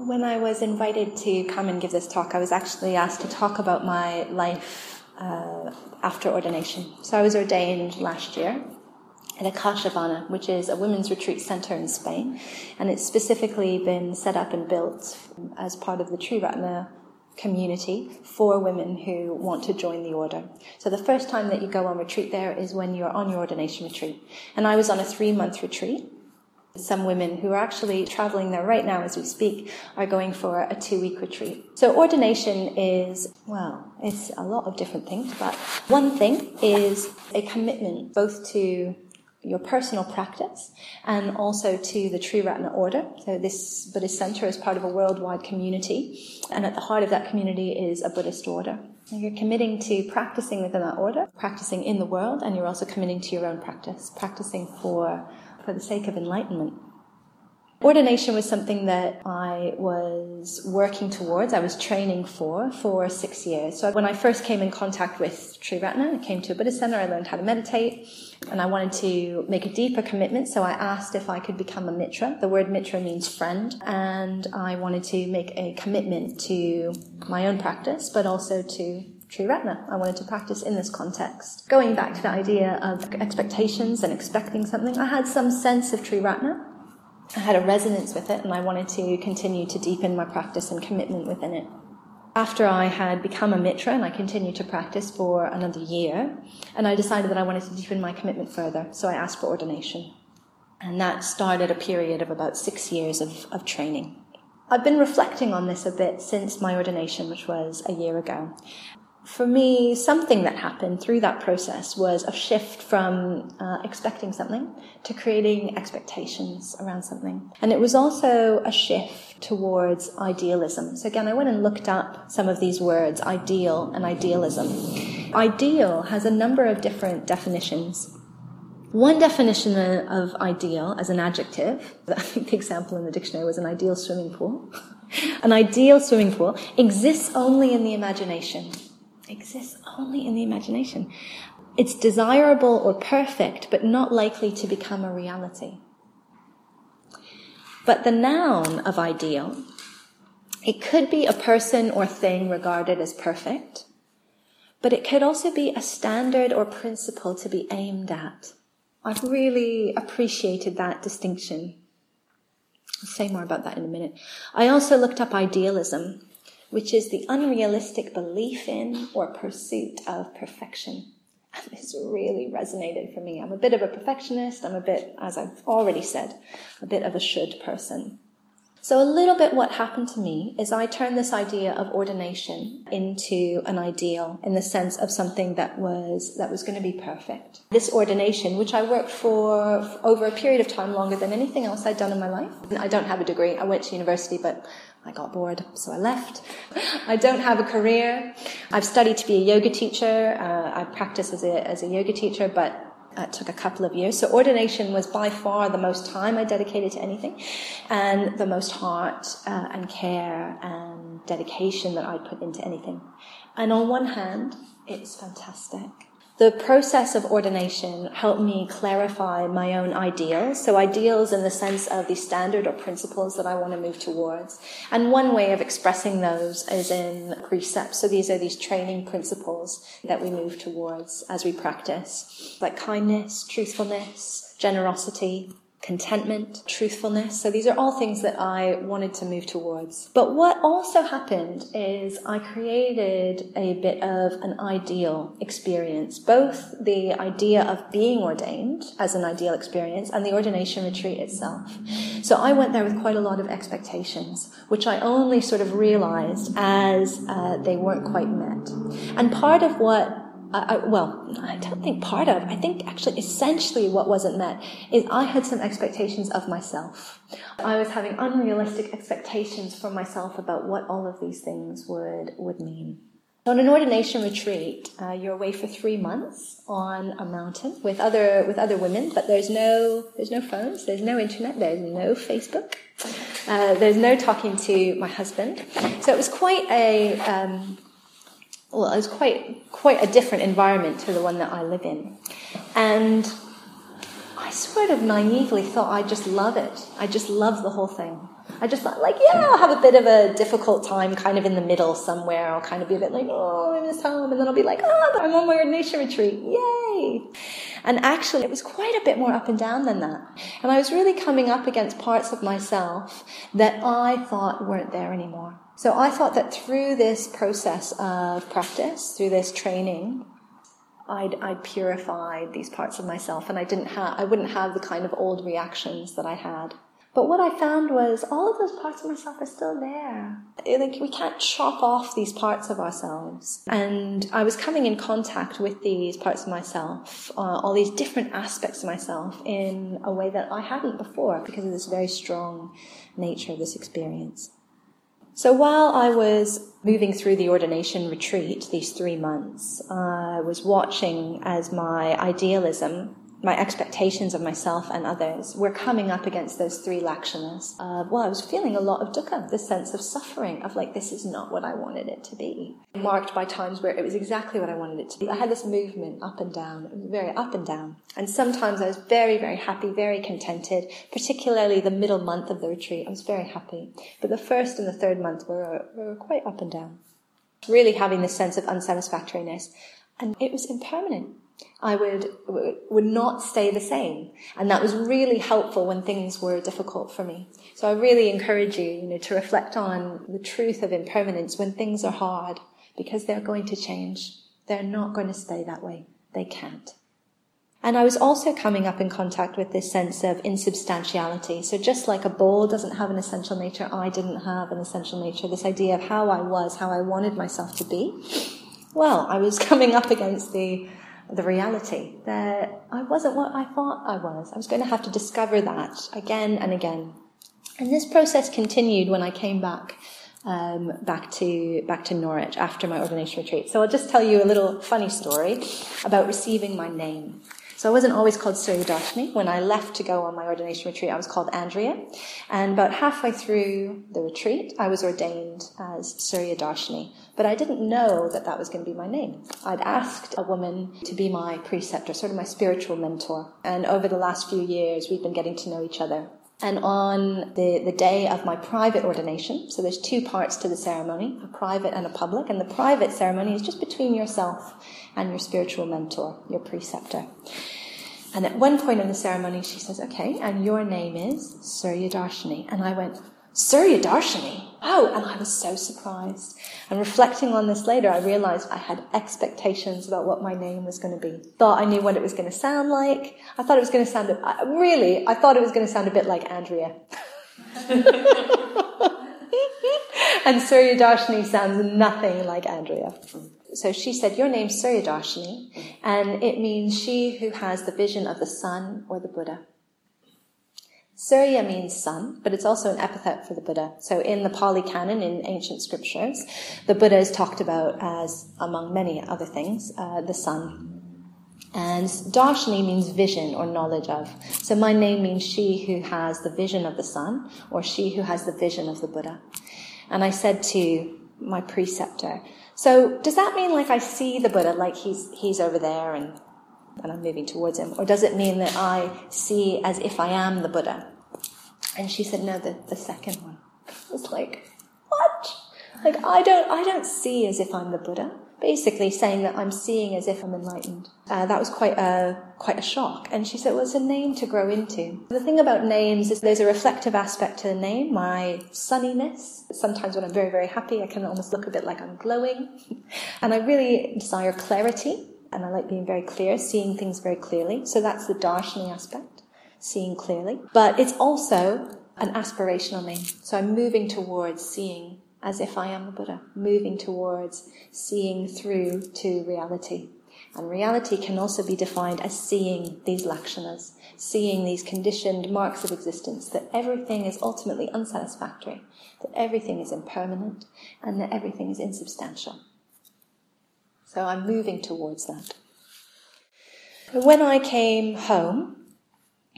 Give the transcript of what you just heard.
When I was invited to come and give this talk, I was actually asked to talk about my life after ordination. So I was ordained last year at Akashavana, which is a women's retreat center in Spain, and it's specifically been set up and built as part of the Triratna community for women who want to join the order. So the first time that you go on retreat there is when you're on your ordination retreat. And I was on a 3-month retreat. Some women who are actually traveling there right now as we speak are going for a 2-week retreat. So ordination is, well, it's a lot of different things, but one thing is a commitment both to your personal practice and also to the Triratna order. So this Buddhist center is part of a worldwide community, and at the heart of that community is a Buddhist order. And you're committing to practicing within that order, practicing in the world, and you're also committing to your own practice, practicing for the sake of enlightenment. Ordination was something that I was working towards, I was training for 6 years. So when I first came in contact with Triratna, I came to a Buddhist center, I learned how to meditate, and I wanted to make a deeper commitment, so I asked if I could become a mitra. The word mitra means friend, and I wanted to make a commitment to my own practice, but also to Triratna. I wanted to practice in this context. Going back to the idea of expectations and expecting something, I had some sense of Triratna. I had a resonance with it, and I wanted to continue to deepen my practice and commitment within it. After I had become a mitra, and I continued to practice for another year, and I decided that I wanted to deepen my commitment further, so I asked for ordination. And that started a period of about 6 years of training. I've been reflecting on this a bit since my ordination, which was a year ago. For me, something that happened through that process was a shift from expecting something to creating expectations around something. And it was also a shift towards idealism. So again, I went and looked up some of these words, ideal and idealism. Ideal has a number of different definitions. One definition of ideal as an adjective, I think the example in the dictionary was an ideal swimming pool. An ideal swimming pool exists only in the imagination. Exists only in the imagination. It's desirable or perfect, but not likely to become a reality. But the noun of ideal, it could be a person or thing regarded as perfect, but it could also be a standard or principle to be aimed at. I've really appreciated that distinction. I'll say more about that in a minute. I also looked up idealism, which is the unrealistic belief in or pursuit of perfection. And this really resonated for me. I'm a bit of a perfectionist. I'm a bit, as I've already said, a bit of a should person. So a little bit what happened to me is I turned this idea of ordination into an ideal in the sense of something that was going to be perfect. This ordination, which I worked for over a period of time longer than anything else I'd done in my life. I don't have a degree. I went to university, but I got bored, so I left. I don't have a career. I've studied to be a yoga teacher. I practice as a yoga teacher, but it took a couple of years. So ordination was by far the most time I dedicated to anything, and the most heart and care and dedication that I'd put into anything. And on one hand, it's fantastic. The process of ordination helped me clarify my own ideals. So ideals in the sense of the standard or principles that I want to move towards. And one way of expressing those is in precepts. So these are these training principles that we move towards as we practice, like kindness, truthfulness, generosity, contentment, truthfulness. So these are all things that I wanted to move towards. But what also happened is I created a bit of an ideal experience, both the idea of being ordained as an ideal experience and the ordination retreat itself. So I went there with quite a lot of expectations, which I only sort of realized as they weren't quite met. And part of what I don't think part of, I think actually essentially what wasn't met is I had some expectations of myself. I was having unrealistic expectations for myself about what all of these things would mean. So on an ordination retreat, you're away for 3 months on a mountain with other women, but there's no phones, there's no internet, there's no Facebook, there's no talking to my husband. So it was quite quite a different environment to the one that I live in. And I sort of naively thought I just love it. I just love the whole thing. I just thought, like, yeah, I'll have a bit of a difficult time kind of in the middle somewhere. I'll kind of be a bit like, oh, I miss home. And then I'll be like, oh, I'm on my ordination retreat. Yay. And actually, it was quite a bit more up and down than that. And I was really coming up against parts of myself that I thought weren't there anymore. So I thought that through this process of practice, through this training, I'd purified these parts of myself, and I wouldn't have the kind of old reactions that I had. But what I found was all of those parts of myself are still there. Like, we can't chop off these parts of ourselves. And I was coming in contact with these parts of myself, all these different aspects of myself, in a way that I hadn't before because of this very strong nature of this experience. So while I was moving through the ordination retreat, these 3 months, I was watching as my idealism, my expectations of myself and others, were coming up against those 3 lakshanas. I was feeling a lot of dukkha, this sense of suffering, of like, this is not what I wanted it to be. Marked by times where it was exactly what I wanted it to be. I had this movement up and down. It was very up and down. And sometimes I was very, very happy, very contented, particularly the middle month of the retreat. I was very happy. But the first and the third month were quite up and down. Really having this sense of unsatisfactoriness. And it was impermanent. I would not stay the same. And that was really helpful when things were difficult for me. So I really encourage you, to reflect on the truth of impermanence when things are hard, because they're going to change. They're not going to stay that way. They can't. And I was also coming up in contact with this sense of insubstantiality. So just like a bowl doesn't have an essential nature, I didn't have an essential nature. This idea of how I was, how I wanted myself to be. Well, I was coming up against the reality that I wasn't what I thought I was. I was going to have to discover that again and again. And this process continued when I came back to Norwich after my ordination retreat. So I'll just tell you a little funny story about receiving my name. So I wasn't always called Surya Darshini. When I left to go on my ordination retreat, I was called Andrea. And about halfway through the retreat, I was ordained as Surya Darshini. But I didn't know that that was going to be my name. I'd asked a woman to be my preceptor, sort of my spiritual mentor. And over the last few years, we've been getting to know each other. And on the day of my private ordination, so there's 2 parts to the ceremony, a private and a public, and the private ceremony is just between yourself and your spiritual mentor, your preceptor. And at one point in the ceremony, she says, okay, and your name is Surya Darshini. And I went, Surya Darshini? Oh, and I was so surprised. And reflecting on this later, I realized I had expectations about what my name was going to be. Thought I knew what it was going to sound like. I thought it was going to sound, I thought it was going to sound a bit like Andrea. And Surya Darshini sounds nothing like Andrea. So she said, your name's Surya Darshini, and it means she who has the vision of the sun or the Buddha. Surya means sun, but it's also an epithet for the Buddha. So in the Pali Canon, in ancient scriptures, the Buddha is talked about as, among many other things, the sun. And Darshini means vision or knowledge of. So my name means she who has the vision of the sun, or she who has the vision of the Buddha. And I said to my preceptor, so does that mean like I see the Buddha, like he's over there and I'm moving towards him? Or does it mean that I see as if I am the Buddha? And she said, no, the second one. I was like, what? Like, I don't see as if I'm the Buddha. Basically saying that I'm seeing as if I'm enlightened. That was quite a shock. And she said, well, it's a name to grow into. The thing about names is there's a reflective aspect to the name, my sunniness. Sometimes when I'm very, very happy, I can almost look a bit like I'm glowing. And I really desire clarity. And I like being very clear, seeing things very clearly. So that's the Darshini aspect, seeing clearly. But it's also an aspirational name. So I'm moving towards seeing as if I am the Buddha, moving towards seeing through to reality. And reality can also be defined as seeing these lakshanas, seeing these conditioned marks of existence, that everything is ultimately unsatisfactory, that everything is impermanent, and that everything is insubstantial. So I'm moving towards that. When I came home,